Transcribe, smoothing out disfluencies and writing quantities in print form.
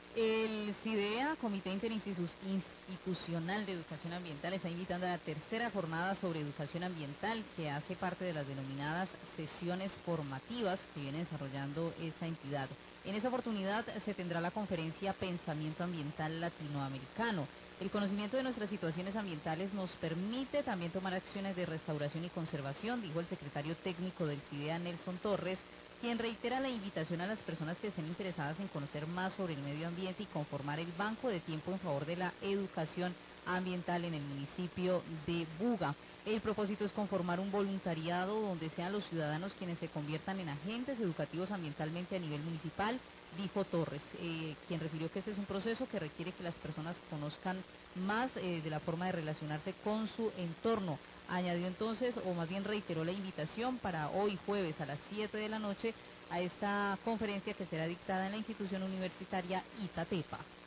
El CIDEA, Comité Interinstitucional de Educación Ambiental, está invitando a la tercera jornada sobre educación ambiental, que hace parte de las denominadas sesiones formativas que viene desarrollando esta entidad. En esta oportunidad se tendrá la conferencia Pensamiento Ambiental Latinoamericano. El conocimiento de nuestras situaciones ambientales nos permite también tomar acciones de restauración y conservación, dijo el secretario técnico del CIDEA, Nelson Torres, quien reitera la invitación a las personas que estén interesadas en conocer más sobre el medio ambiente y conformar el banco de tiempo en favor de la educación ambiental en el municipio de Buga. El propósito es conformar un voluntariado donde sean los ciudadanos quienes se conviertan en agentes educativos ambientalmente a nivel municipal, dijo Torres, quien refirió que este es un proceso que requiere que las personas conozcan más de la forma de relacionarse con su entorno. Añadió entonces, o más bien reiteró la invitación para hoy jueves a las 7 de la noche a esta conferencia que será dictada en la institución universitaria Itatepa.